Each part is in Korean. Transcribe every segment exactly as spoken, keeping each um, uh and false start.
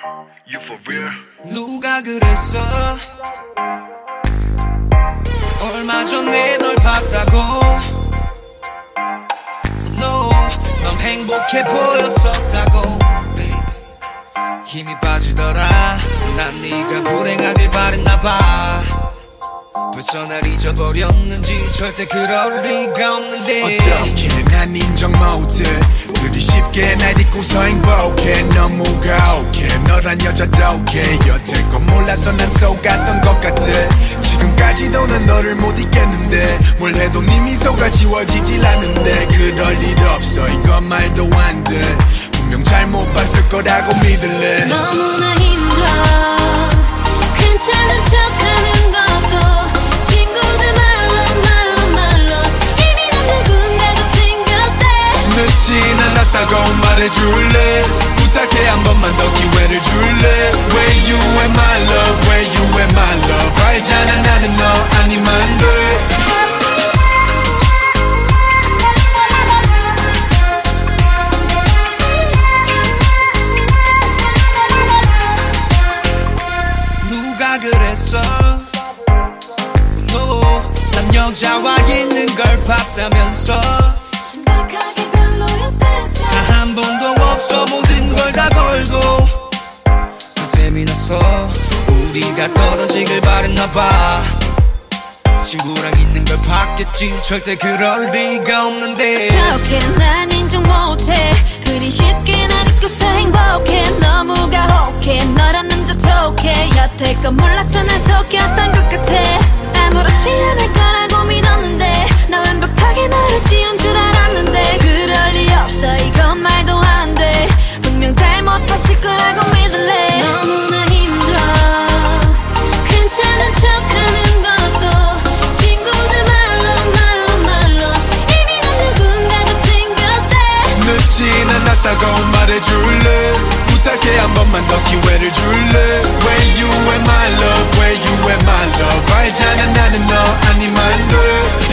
You for real? 누가 그랬어 얼마 전에 널 봤다고 No 넌 행복해 보였었다고 babe. 힘이 빠지더라 난 네가 불행하길 바랬나봐 벌써 날 잊어버렸는지 절대 그럴 리가 없는데 어떻게 난 인정 못해 그리 쉽게 날 잊고서 행복해 너무 가혹해 너란 여자도 오케이 여태껏 몰라서 난 속았던 것 같아 지금까지도 난 너를 못 잊겠는데 뭘 해도 네 미소가 지워지질 않는데 그럴 일 없어 이건 말도 안돼 분명 잘못 봤을 거라고 믿을래 너무나 힘들어 괜찮은 척하는 것도 친구들 말로 말로 말로 이미 난 누군가가 생겼대 늦진 않았다고 말해줄래 부탁해 한 번만 더 기회를 줄래 Where you at my love Where you at my love 알잖아 나는 너 아니면 돼 누가 그랬어 No 난 여자와 있는 걸 봤다면서 심각하게 별로였댔어 다 한 번도 없어 모든 걸 다 걸고 가슴이 나서 우리가 떨어지길 바랬나봐 친구랑 있는 걸 봤겠지 절대 그럴 리가 없는데 어떻게 난 인정 못해 그리 쉽게 날 잊고서 행복해 너무 가혹해 너란 남자 톡해 여태껏 몰라서 날 속였던 것 같아 아무렇지 않을 거라고 믿었는데 나 완벽하게 너를 지운 줄 알았는데 그럴 리 없어 이건 말도 안돼 분명 잘못 봤을 거라고 믿을래 너무나 힘들어 괜찮은 척하는 것도 친구들 말로 말로 말로 이미 넌 누군가가 생겼대 늦진 않았다고 말해줄래 부탁해 한 번만 더 기회를 줄래 Where you at my love Where you at my love 알잖아 나는 너 아니면 돼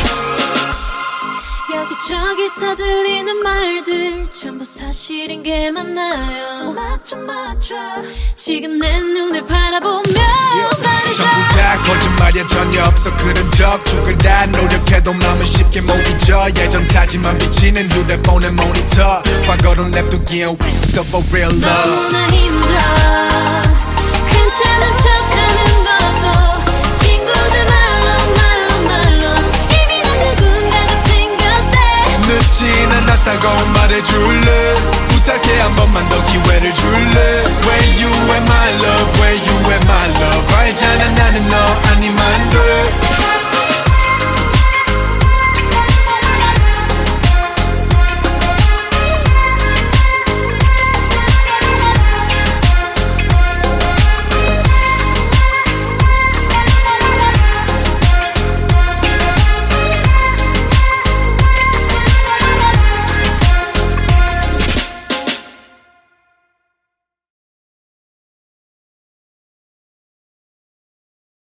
여기저기서 들리는 말들 전부 사실인 게 맞나요 맞죠 맞죠 지금 내 눈을 바라보면 말이죠 전부 다 거짓말이야 전혀 없어 그런 적 죽을 다 노력해도 마음은 쉽게 못 잊어 예전 사진만 비치는 휴대폰의 모니터 과거로 냅두기엔 waste of a real love 너무나 힘들어